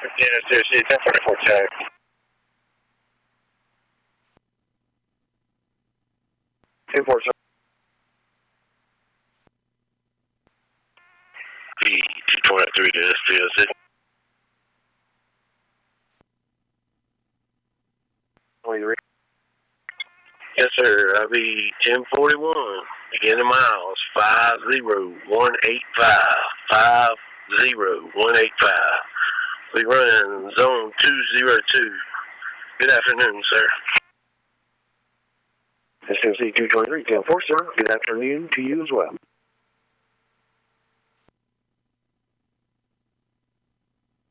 Yeah, it's 1044 check. 247. P223 to SPLC. 23. Yes, sir. I'll be 1041. Begin the miles. 50185. 50185. We run zone 202. Good afternoon, sir. SMC 223, 10-4, sir. Good afternoon to you as well.